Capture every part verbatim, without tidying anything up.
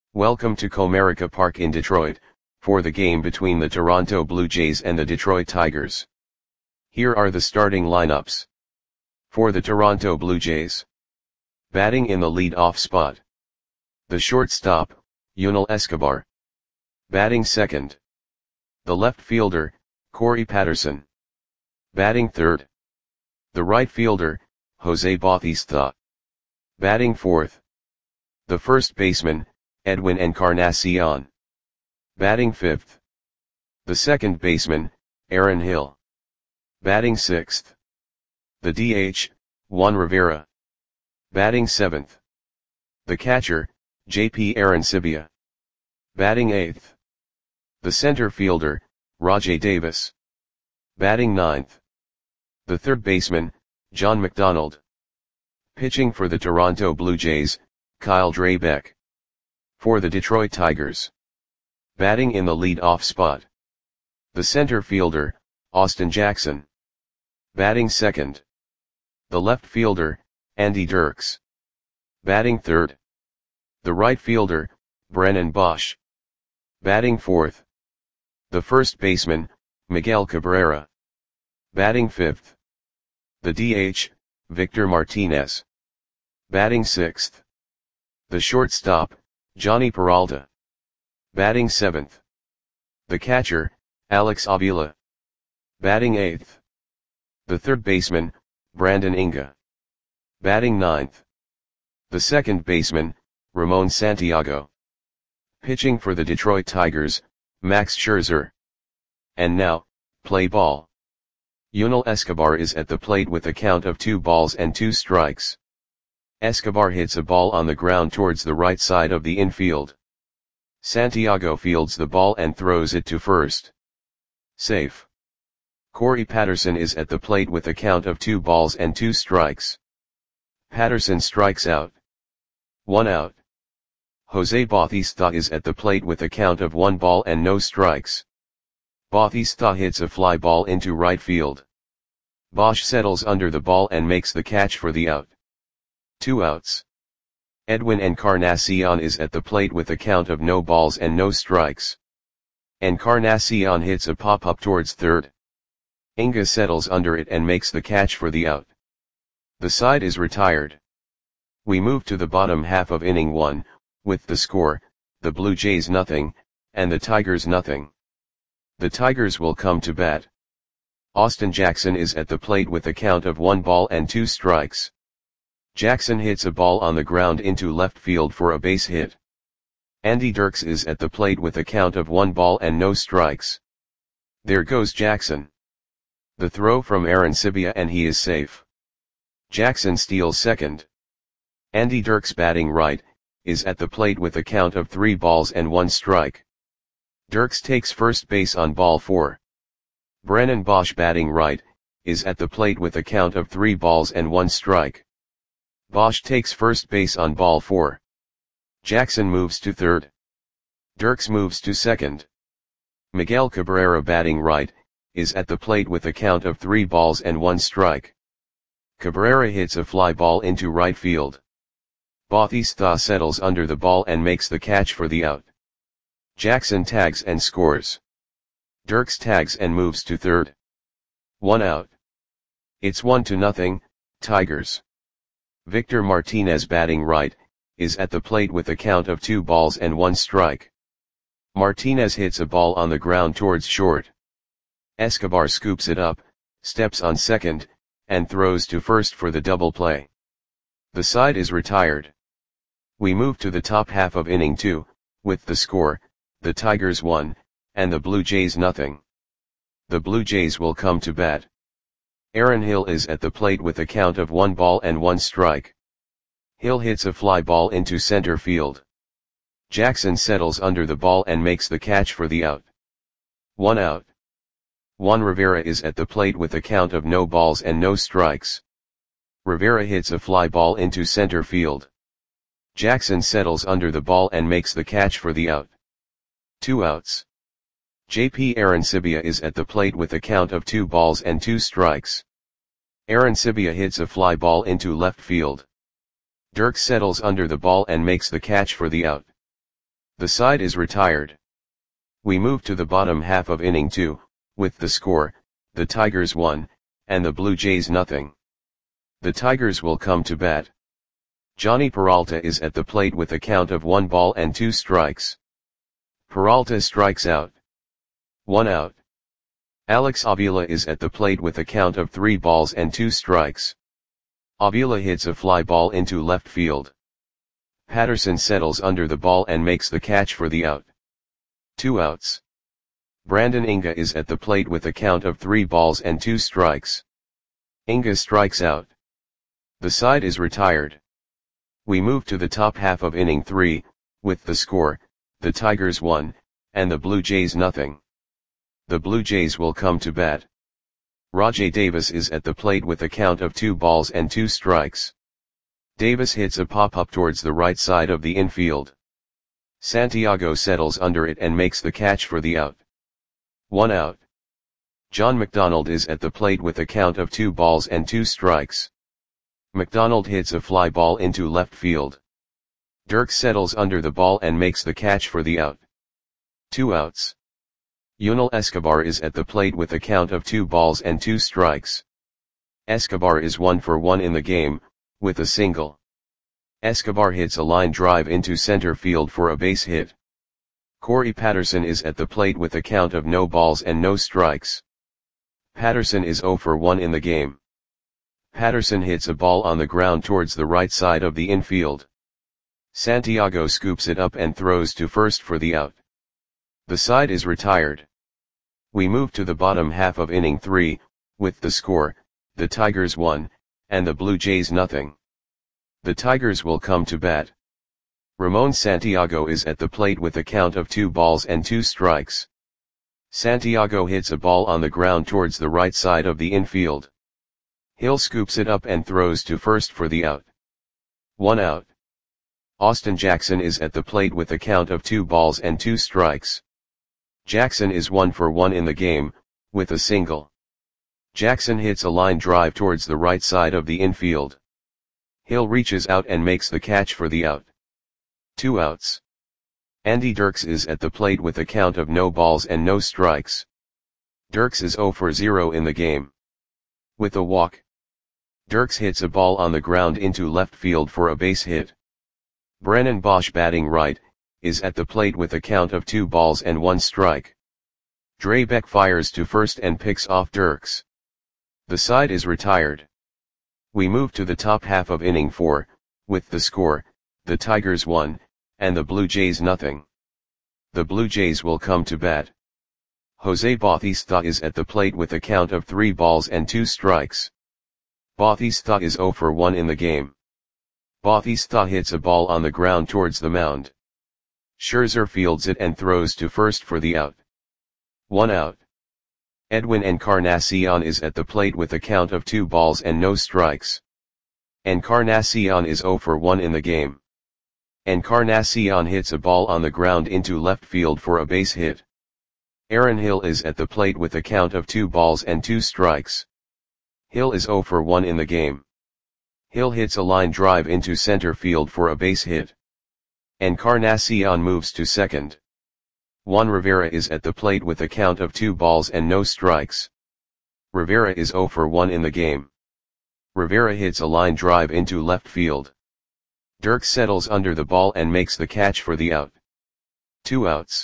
Welcome to Comerica Park in Detroit, for the game between the Toronto Blue Jays and the Detroit Tigers. Here are the starting lineups. For the Toronto Blue Jays. Batting in the lead-off spot. The shortstop, Yunel Escobar. Batting second. The left fielder, Corey Patterson. Batting third. The right fielder, Jose Bautista. Batting fourth. The first baseman, Edwin Encarnacion. Batting fifth. The second baseman, Aaron Hill. Batting sixth. The D H, Juan Rivera. Batting seventh. The catcher, J P Arancibia. Batting eighth. The center fielder, Rajai Davis. Batting ninth. The third baseman, John McDonald. Pitching for the Toronto Blue Jays, Kyle Drabek. For the Detroit Tigers. Batting in the lead-off spot. The center fielder, Austin Jackson. Batting second. The left fielder, Andy Dirks. Batting third. The right fielder, Brennan Bosch. Batting fourth. The first baseman, Miguel Cabrera. Batting fifth. The D H, Victor Martinez. Batting sixth. The shortstop, Johnny Peralta. Batting seventh. The catcher, Alex Avila. Batting eighth. The third baseman, Brandon Inga. Batting ninth. The second baseman, Ramon Santiago. Pitching for the Detroit Tigers, Max Scherzer. And now, play ball. Yunel Escobar is at the plate with a count of two balls and two strikes. Escobar hits a ball on the ground towards the right side of the infield. Santiago fields the ball and throws it to first. Safe. Corey Patterson is at the plate with a count of two balls and two strikes. Patterson strikes out. One out. Jose Bautista is at the plate with a count of one ball and no strikes. Bautista hits a fly ball into right field. Bosch settles under the ball and makes the catch for the out. Two outs. Edwin Encarnacion is at the plate with a count of no balls and no strikes. Encarnacion hits a pop-up towards third. Inga settles under it and makes the catch for the out. The side is retired. We move to the bottom half of inning one, with the score, the Blue Jays nothing, and the Tigers nothing. The Tigers will come to bat. Austin Jackson is at the plate with a count of one ball and two strikes. Jackson hits a ball on the ground into left field for a base hit. Andy Dirks is at the plate with a count of one ball and no strikes. There goes Jackson. The throw from Arancibia and he is safe. Jackson steals second. Andy Dirks batting right, is at the plate with a count of three balls and one strike. Dirks takes first base on ball four. Brennan Bosch batting right, is at the plate with a count of three balls and one strike. Bosch takes first base on ball four. Jackson moves to third. Dirks moves to second. Miguel Cabrera batting right, is at the plate with a count of three balls and one strike. Cabrera hits a fly ball into right field. Bautista settles under the ball and makes the catch for the out. Jackson tags and scores. Dirks tags and moves to third. One out. It's one to nothing, Tigers. Victor Martinez batting right, is at the plate with a count of two balls and one strike. Martinez hits a ball on the ground towards short. Escobar scoops it up, steps on second, and throws to first for the double play. The side is retired. We move to the top half of inning two, with the score, the Tigers one, and the Blue Jays nothing. The Blue Jays will come to bat. Aaron Hill is at the plate with a count of one ball and one strike. Hill hits a fly ball into center field. Jackson settles under the ball and makes the catch for the out. One out. Juan Rivera is at the plate with a count of no balls and no strikes. Rivera hits a fly ball into center field. Jackson settles under the ball and makes the catch for the out. Two outs. J P Arancibia is at the plate with a count of two balls and two strikes. Arancibia hits a fly ball into left field. Dirks settles under the ball and makes the catch for the out. The side is retired. We move to the bottom half of inning two, with the score, the Tigers one, and the Blue Jays nothing. The Tigers will come to bat. Johnny Peralta is at the plate with a count of one ball and two strikes. Peralta strikes out. One out. Alex Avila is at the plate with a count of three balls and two strikes. Avila hits a fly ball into left field. Patterson settles under the ball and makes the catch for the out. Two outs. Brandon Inga is at the plate with a count of three balls and two strikes. Inga strikes out. The side is retired. We move to the top half of inning three, with the score, the Tigers one, and the Blue Jays nothing. The Blue Jays will come to bat. Rajai Davis is at the plate with a count of two balls and two strikes. Davis hits a pop-up towards the right side of the infield. Santiago settles under it and makes the catch for the out. One out. John McDonald is at the plate with a count of two balls and two strikes. McDonald hits a fly ball into left field. Dirks settles under the ball and makes the catch for the out. Two outs. Yunel Escobar is at the plate with a count of two balls and two strikes. Escobar is one for one in the game, with a single. Escobar hits a line drive into center field for a base hit. Corey Patterson is at the plate with a count of no balls and no strikes. Patterson is zero for one in the game. Patterson hits a ball on the ground towards the right side of the infield. Santiago scoops it up and throws to first for the out. The side is retired. We move to the bottom half of inning three, with the score, the Tigers one, and the Blue Jays nothing. The Tigers will come to bat. Ramon Santiago is at the plate with a count of two balls and two strikes. Santiago hits a ball on the ground towards the right side of the infield. Hill scoops it up and throws to first for the out. One out. Austin Jackson is at the plate with a count of two balls and two strikes. Jackson is one for one in the game, with a single. Jackson hits a line drive towards the right side of the infield. Hill reaches out and makes the catch for the out. Two outs. Andy Dirks is at the plate with a count of no balls and no strikes. Dirks is zero for zero in the game. With a walk. Dirks hits a ball on the ground into left field for a base hit. Brennan Bosch, batting right, is at the plate with a count of two balls and one strike. Drabek fires to first and picks off Dirks. The side is retired. We move to the top half of inning four, with the score, the Tigers one, and the Blue Jays nothing. The Blue Jays will come to bat. Jose Bautista is at the plate with a count of three balls and two strikes. Bautista is zero for one in the game. Bautista hits a ball on the ground towards the mound. Scherzer fields it and throws to first for the out. One out. Edwin Encarnacion is at the plate with a count of two balls and no strikes. Encarnacion is zero for one in the game. Encarnacion hits a ball on the ground into left field for a base hit. Aaron Hill is at the plate with a count of two balls and two strikes. Hill is zero for one in the game. Hill hits a line drive into center field for a base hit. Encarnacion moves to second. Juan Rivera is at the plate with a count of two balls and no strikes. Rivera is zero for one in the game. Rivera hits a line drive into left field. Dirks settles under the ball and makes the catch for the out. Two outs.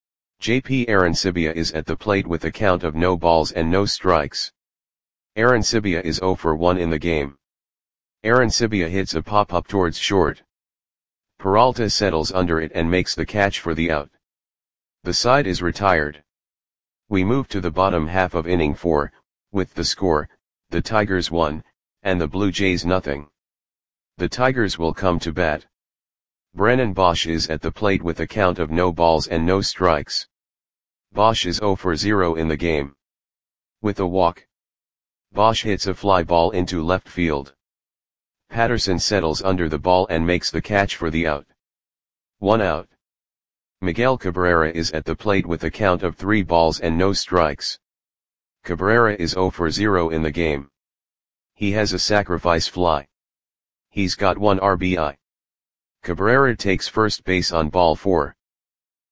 J P Arancibia is at the plate with a count of no balls and no strikes. Arancibia is zero for one in the game. Arancibia hits a pop-up towards short. Peralta settles under it and makes the catch for the out. The side is retired. We move to the bottom half of inning four, with the score, the Tigers one, and the Blue Jays nothing. The Tigers will come to bat. Brennan Bosch is at the plate with a count of no balls and no strikes. Bosch is zero for zero in the game. With a walk. Bosch hits a fly ball into left field. Patterson settles under the ball and makes the catch for the out. One out. Miguel Cabrera is at the plate with a count of three balls and no strikes. Cabrera is zero for zero in the game. He has a sacrifice fly. He's got one R B I. Cabrera takes first base on ball four.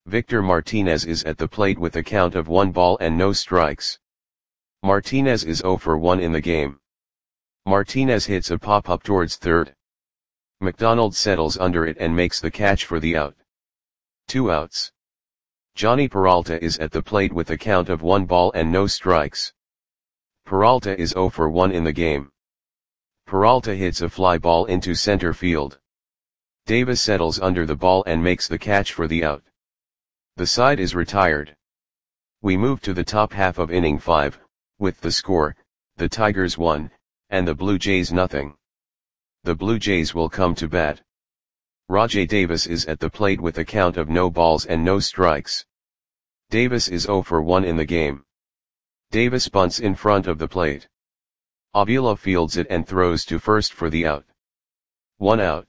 Victor Martinez is at the plate with a count of one ball and no strikes. Martinez is zero for one in the game. Martinez hits a pop-up towards third. McDonald settles under it and makes the catch for the out. Two outs. Johnny Peralta is at the plate with a count of one ball and no strikes. Peralta is zero for one in the game. Peralta hits a fly ball into center field. Davis settles under the ball and makes the catch for the out. The side is retired. We move to the top half of inning five, with the score, the Tigers one, and the Blue Jays nothing. The Blue Jays will come to bat. Rajai Davis is at the plate with a count of no balls and no strikes. Davis is zero for one in the game. Davis bunts in front of the plate. Avila fields it and throws to first for the out. One out.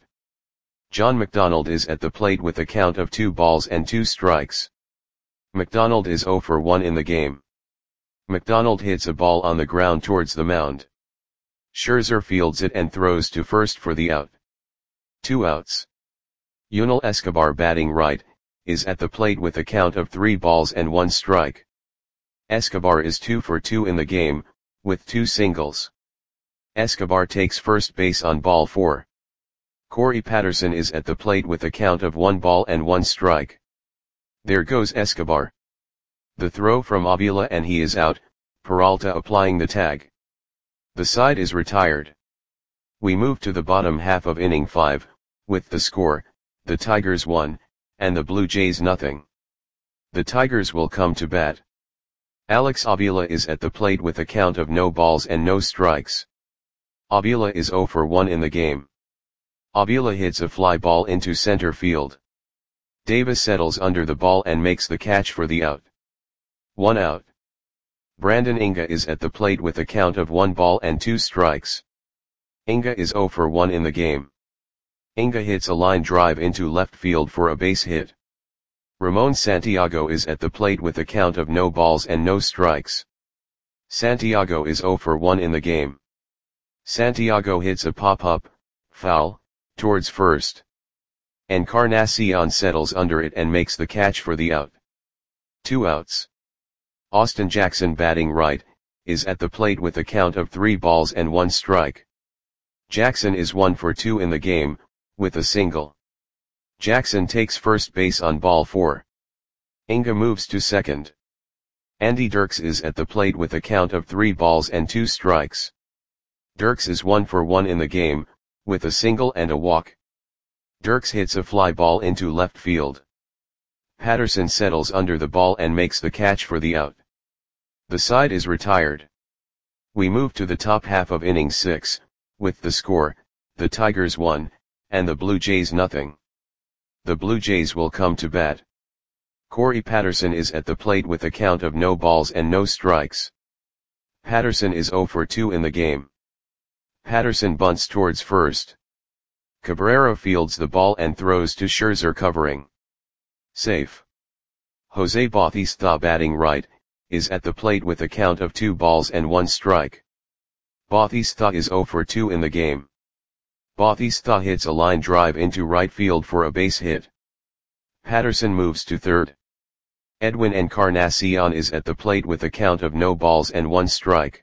John McDonald is at the plate with a count of two balls and two strikes. McDonald is zero for one in the game. McDonald hits a ball on the ground towards the mound. Scherzer fields it and throws to first for the out. Two outs. Yunel Escobar, batting right, is at the plate with a count of three balls and one strike. Escobar is two for two in the game, with two singles. Escobar takes first base on ball four. Corey Patterson is at the plate with a count of one ball and one strike. There goes Escobar. The throw from Avila and he is out, Peralta applying the tag. The side is retired. We move to the bottom half of inning five, with the score, the Tigers one, and the Blue Jays nothing. The Tigers will come to bat. Alex Avila is at the plate with a count of no balls and no strikes. Avila is zero for one in the game. Avila hits a fly ball into center field. Davis settles under the ball and makes the catch for the out. One out. Brandon Inga is at the plate with a count of one ball and two strikes. Inga is zero for one in the game. Inga hits a line drive into left field for a base hit. Ramon Santiago is at the plate with a count of no balls and no strikes. Santiago is zero for one in the game. Santiago hits a pop-up, foul, towards first. Encarnacion settles under it and makes the catch for the out. Two outs. Austin Jackson, batting right, is at the plate with a count of three balls and one strike. Jackson is one for two in the game, with a single. Jackson takes first base on ball four. Inga moves to second. Andy Dirks is at the plate with a count of three balls and two strikes. Dirks is one for one in the game, with a single and a walk. Dirks hits a fly ball into left field. Patterson settles under the ball and makes the catch for the out. The side is retired. We move to the top half of inning six, with the score, the Tigers one, and the Blue Jays nothing. The Blue Jays will come to bat. Corey Patterson is at the plate with a count of no balls and no strikes. Patterson is zero for two in the game. Patterson bunts towards first. Cabrera fields the ball and throws to Scherzer, covering. Safe. Jose Bautista, batting right, is at the plate with a count of two balls and one strike. Bautista is zero for two in the game. Bautista hits a line drive into right field for a base hit. Patterson moves to third. Edwin Encarnacion is at the plate with a count of no balls and one strike.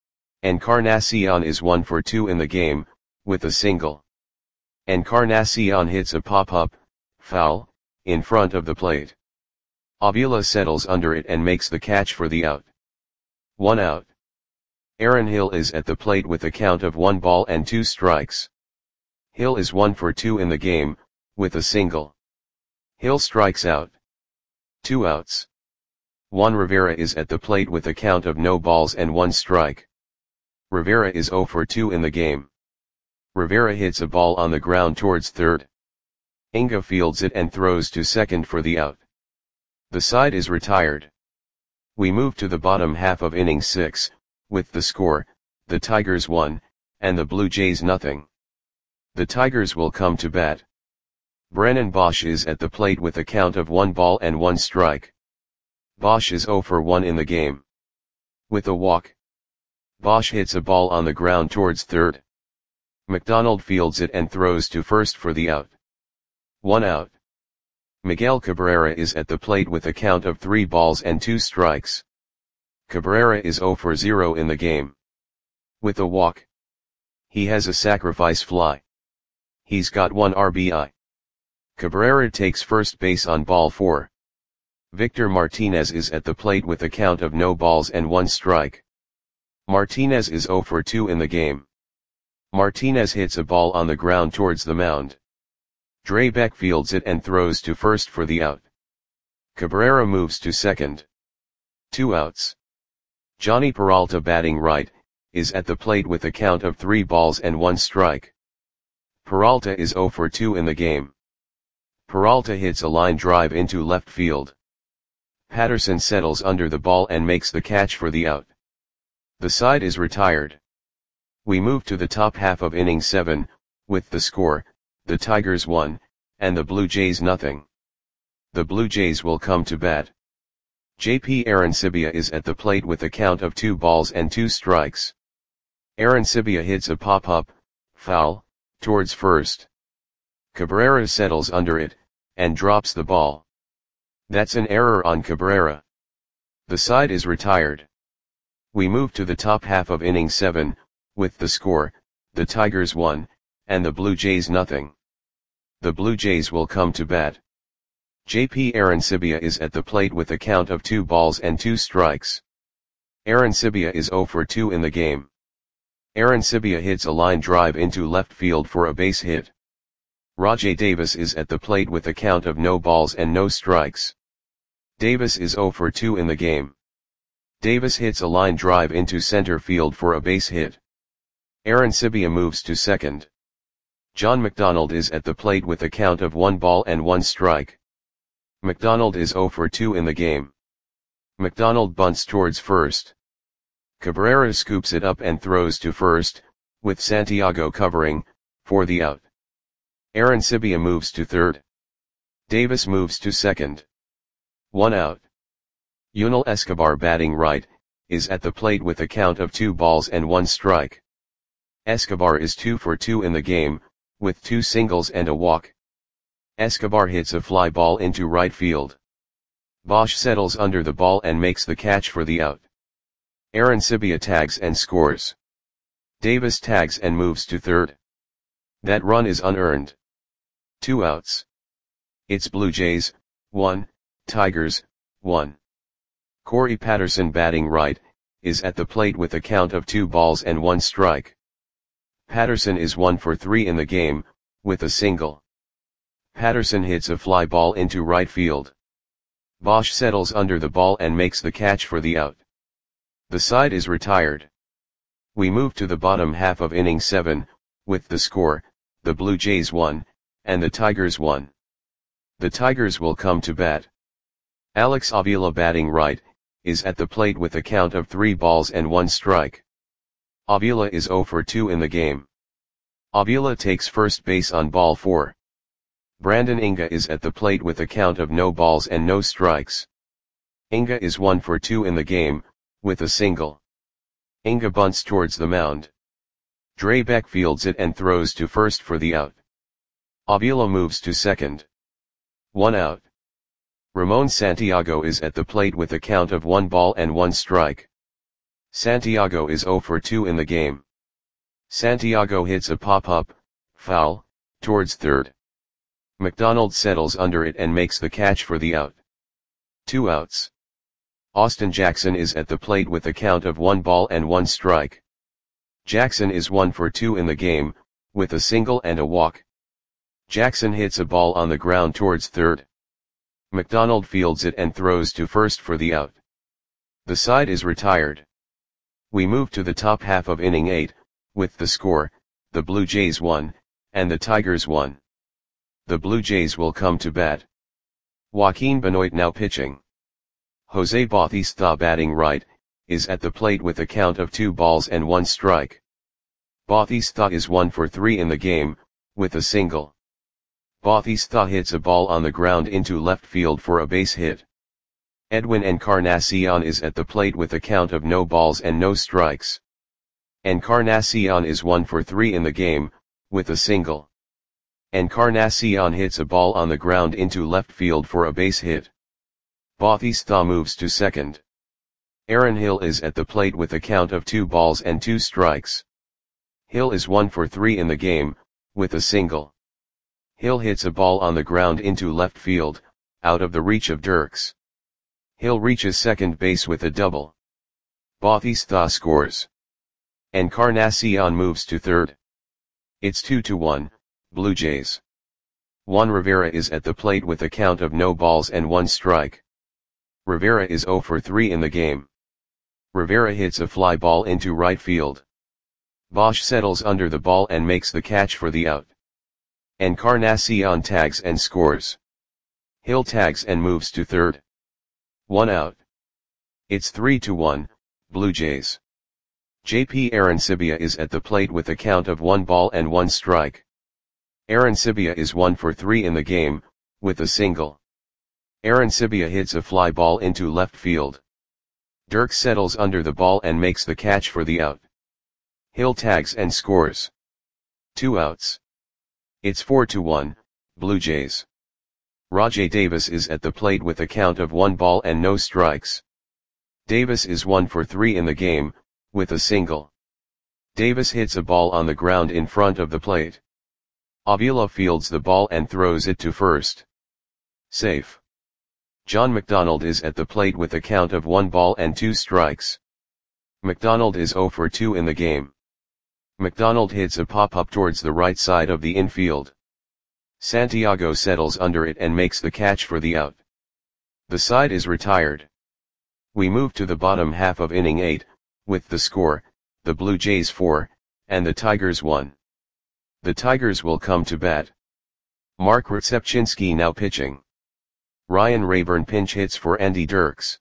Encarnacion is one for two in the game, with a single. Encarnacion hits a pop-up, foul, in front of the plate. Avila settles under it and makes the catch for the out. One out. Aaron Hill is at the plate with a count of one ball and two strikes. Hill is one for two in the game, with a single. Hill strikes out. Two outs. Juan Rivera is at the plate with a count of no balls and one strike. Rivera is zero for two in the game. Rivera hits a ball on the ground towards third. Inga fields it and throws to second for the out. The side is retired. We move to the bottom half of inning six, with the score, the Tigers one, and the Blue Jays nothing. The Tigers will come to bat. Brennan Bosch is at the plate with a count of one ball and one strike. Bosch is zero for one in the game. With a walk. Bosch hits a ball on the ground towards third. McDonald fields it and throws to first for the out. One out. Miguel Cabrera is at the plate with a count of three balls and two strikes. Cabrera is zero for zero in the game. With a walk. He has a sacrifice fly. He's got one R B I. Cabrera takes first base on ball four. Victor Martinez is at the plate with a count of no balls and one strike. Martinez is zero for two in the game. Martinez hits a ball on the ground towards the mound. Drabek fields it and throws to first for the out. Cabrera moves to second. Two outs. Johnny Peralta, batting right, is at the plate with a count of three balls and one strike. Peralta is zero for two in the game. Peralta hits a line drive into left field. Patterson settles under the ball and makes the catch for the out. The side is retired. We move to the top half of inning seven, with the score, the Tigers one, and the Blue Jays nothing. The Blue Jays will come to bat. J P Arancibia is at the plate with a count of two balls and two strikes. Arancibia hits a pop-up, foul, towards first. Cabrera settles under it, and drops the ball. That's an error on Cabrera. The side is retired. We move to the top half of inning seven, with the score, the Tigers one, and the Blue Jays nothing. The Blue Jays will come to bat. J P Arancibia is at the plate with a count of two balls and two strikes. Arancibia is zero for two in the game. Arancibia hits a line drive into left field for a base hit. Rajai Davis is at the plate with a count of no balls and no strikes. Davis is zero for two in the game. Davis hits a line drive into center field for a base hit. Arancibia moves to second. John McDonald is at the plate with a count of one ball and one strike. McDonald is zero for two in the game. McDonald bunts towards first. Cabrera scoops it up and throws to first, with Santiago covering, for the out. Arancibia moves to third. Davis moves to second. One out. Yunel Escobar, batting right, is at the plate with a count of two balls and one strike. Escobar is two for two in the game, with two singles and a walk. Escobar hits a fly ball into right field. Bosch settles under the ball and makes the catch for the out. Arancibia tags and scores. Davis tags and moves to third. That run is unearned. Two outs. It's Blue Jays, one, Tigers, one. Corey Patterson, batting right, is at the plate with a count of two balls and one strike. Patterson is one for three in the game, with a single. Patterson hits a fly ball into right field. Bosch settles under the ball and makes the catch for the out. The side is retired. We move to the bottom half of inning seven, with the score, the Blue Jays one, and the Tigers one. The Tigers will come to bat. Alex Avila, batting right, is at the plate with a count of three balls and one strike. Avila is zero for two in the game. Avila takes first base on ball four. Brandon Inga is at the plate with a count of no balls and no strikes. Inga is one for two in the game, with a single. Inga bunts towards the mound. Drabek fields it and throws to first for the out. Avila moves to second. One out. Ramon Santiago is at the plate with a count of one ball and one strike. Santiago is zero for two in the game. Santiago hits a pop-up, foul, towards third. McDonald settles under it and makes the catch for the out. Two outs. Austin Jackson is at the plate with a count of one ball and one strike. Jackson is one for two in the game, with a single and a walk. Jackson hits a ball on the ground towards third. McDonald fields it and throws to first for the out. The side is retired. We move to the top half of inning eight, with the score, the Blue Jays one, and the Tigers one. The Blue Jays will come to bat. Joaquin Benoit now pitching. Jose Bautista, batting right, is at the plate with a count of two balls and one strike. Bautista is one for three in the game, with a single. Bautista hits a ball on the ground into left field for a base hit. Edwin Encarnacion is at the plate with a count of no balls and no strikes. Encarnacion is one for three in the game, with a single. Encarnacion hits a ball on the ground into left field for a base hit. Bautista moves to second. Aaron Hill is at the plate with a count of two balls and two strikes. Hill is one for three in the game, with a single. Hill hits a ball on the ground into left field, out of the reach of Dirks. Hill reaches second base with a double. Bautista scores. Encarnacion moves to third. It's two to one, Blue Jays. Juan Rivera is at the plate with a count of no balls and one strike. Rivera is zero for three in the game. Rivera hits a fly ball into right field. Bosch settles under the ball and makes the catch for the out. Encarnacion tags and scores. Hill tags and moves to third. One out. It's three to one, Blue Jays. J P Arancibia is at the plate with a count of one ball and one strike. Arancibia is one for three in the game, with a single. Arancibia hits a fly ball into left field. Dirk settles under the ball and makes the catch for the out. Hill tags and scores. Two outs. It's four to one, Blue Jays. Rajai Davis is at the plate with a count of one ball and no strikes. Davis is one for three in the game, with a single. Davis hits a ball on the ground in front of the plate. Avila fields the ball and throws it to first. Safe. John McDonald is at the plate with a count of one ball and two strikes. McDonald is zero for two in the game. McDonald hits a pop-up towards the right side of the infield. Santiago settles under it and makes the catch for the out. The side is retired. We move to the bottom half of inning eight, with the score, the Blue Jays four, and the Tigers one. The Tigers will come to bat. Mark Rzepczynski now pitching. Ryan Rayburn pinch hits for Andy Dirks.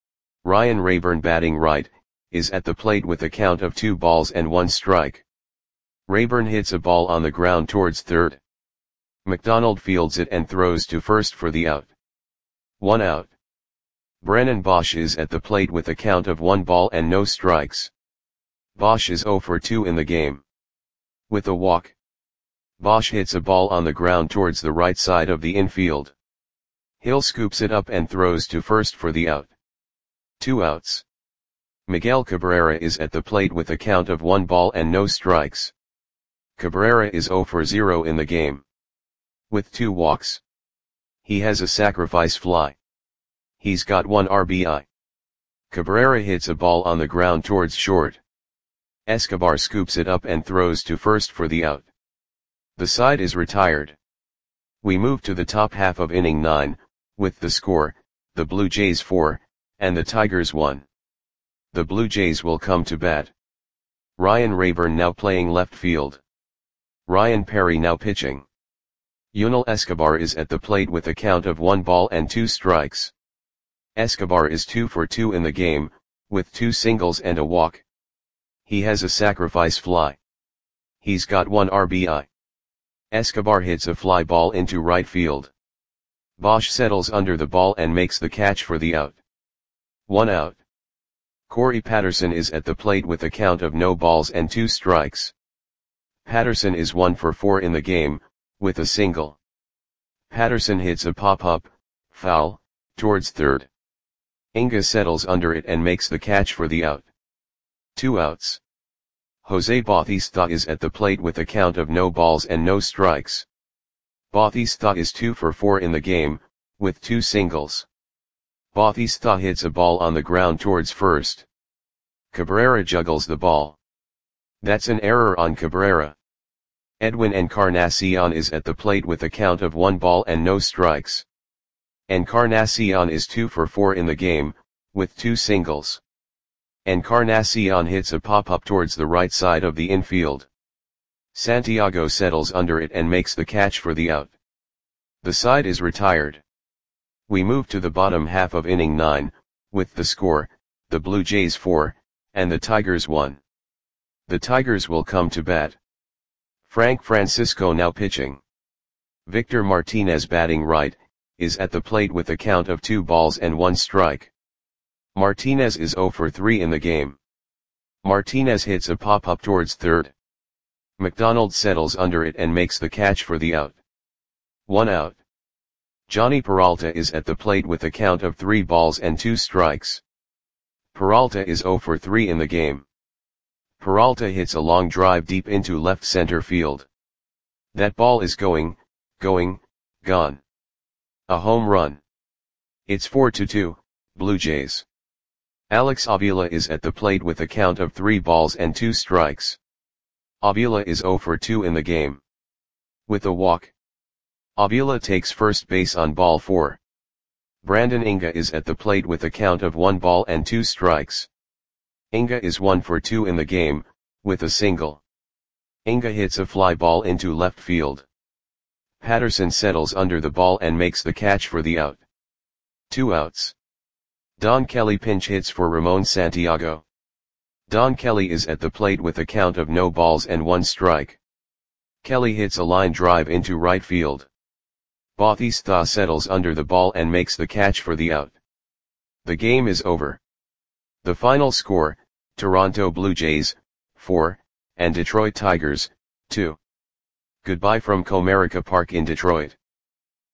Ryan Rayburn batting right, is at the plate with a count of two balls and one strike. Rayburn hits a ball on the ground towards third. McDonald fields it and throws to first for the out. One out. Brennan Bosch is at the plate with a count of one ball and no strikes. Bosch is zero for two in the game. With a walk. Bosch hits a ball on the ground towards the right side of the infield. Hill scoops it up and throws to first for the out. Two outs. Miguel Cabrera is at the plate with a count of one ball and no strikes. Cabrera is zero for zero in the game. With two walks. He has a sacrifice fly. He's got one R B I. Cabrera hits a ball on the ground towards short. Escobar scoops it up and throws to first for the out. The side is retired. We move to the top half of inning nine, with the score, the Blue Jays four, and the Tigers one. The Blue Jays will come to bat. Ryan Rayburn now playing left field. Ryan Perry now pitching. Yunel Escobar is at the plate with a count of one ball and two strikes. Escobar is two for two in the game, with two singles and a walk. He has a sacrifice fly. He's got one R B I. Escobar hits a fly ball into right field. Bosch settles under the ball and makes the catch for the out. One out. Corey Patterson is at the plate with a count of no balls and two strikes. Patterson is one for four in the game, with a single. Patterson hits a pop-up, foul, towards third. Inga settles under it and makes the catch for the out. Two outs. Jose Bautista is at the plate with a count of no balls and no strikes. Bautista is two for four in the game, with two singles. Bautista hits a ball on the ground towards first. Cabrera juggles the ball. That's an error on Cabrera. Edwin Encarnacion is at the plate with a count of one ball and no strikes. Encarnacion is two for four in the game, with two singles. Encarnacion hits a pop-up towards the right side of the infield. Santiago settles under it and makes the catch for the out. The side is retired. We move to the bottom half of inning nine, with the score, the Blue Jays four, and the Tigers one. The Tigers will come to bat. Frank Francisco now pitching. Victor Martinez batting right, is at the plate with a count of two balls and one strike. Martinez is zero for three in the game. Martinez hits a pop-up towards third. McDonald settles under it and makes the catch for the out. One out. Johnny Peralta is at the plate with a count of three balls and two strikes. Peralta is zero for three in the game. Peralta hits a long drive deep into left center field. That ball is going, going, gone. A home run. It's four to two, Blue Jays. Alex Avila is at the plate with a count of three balls and two strikes. Avila is zero for two in the game. With a walk. Avila takes first base on ball four. Brandon Inga is at the plate with a count of one ball and two strikes. Inga is one for two in the game, with a single. Inga hits a fly ball into left field. Patterson settles under the ball and makes the catch for the out. Two outs. Don Kelly pinch hits for Ramon Santiago. Don Kelly is at the plate with a count of no balls and one strike. Kelly hits a line drive into right field. Bautista settles under the ball and makes the catch for the out. The game is over. The final score, Toronto Blue Jays, four, and Detroit Tigers, two. Goodbye from Comerica Park in Detroit.